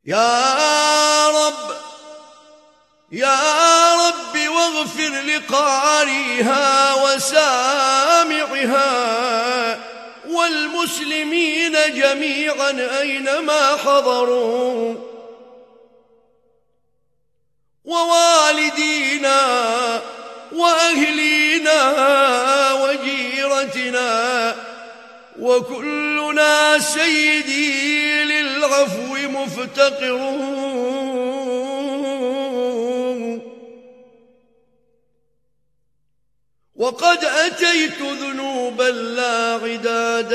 يا رب يا رب واغفر لقارئها وسامعها والمسلمين جميعا أينما حضروا، ووالدينا وأهلينا وجيرتنا وكلنا سيدي للعفو مفتقرون. وقد أتيت ذنوبا لا عداد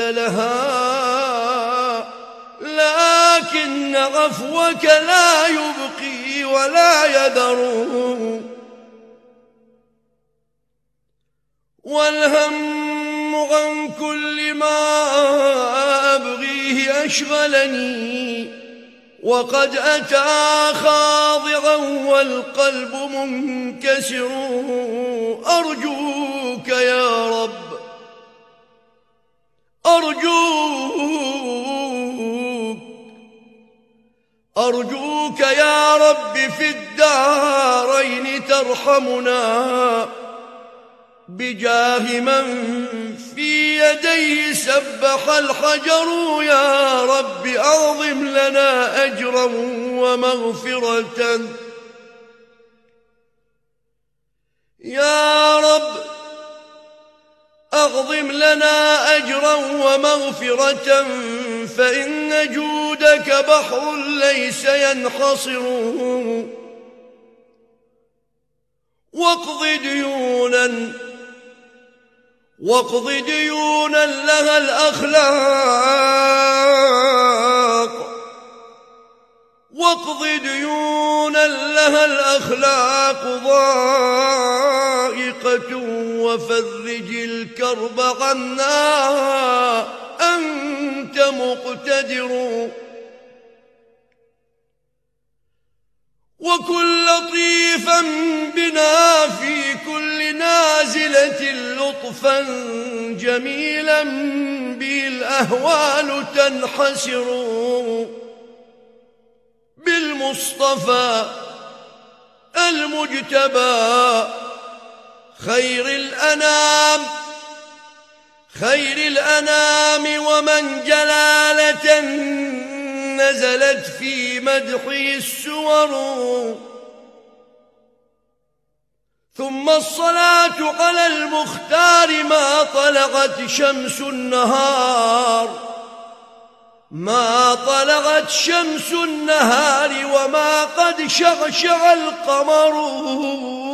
لها، لكن عفوك لا يبقي ولا يذر. والهم عن كل ما أبغيه أشغلني، وقد أتى خاضعا والقلب منكسر. أرجوك يا رب أرجوك يا رب في الدارين ترحمنا، بجاه من في يديه سبح الحجر. يا رب أعظم لنا أجرا ومغفرة، يا رب أعظم لنا أجرا ومغفرة، فإن جودك بحر ليس ينحصر. واقض ديونا لها الأخلاق ضائقة، وفرج الكرب عنا أنت مقتدر. وكن لطيفا بنا في كل نازلة لطفا جميلا به الأهوال تنحسر. بالمصطفى المجتبى خير الأنام ومن جلالة نزلت في مدحه السور. ثم الصلاة على المختار ما طلعت شمس النهار وما قد شعشع القمر.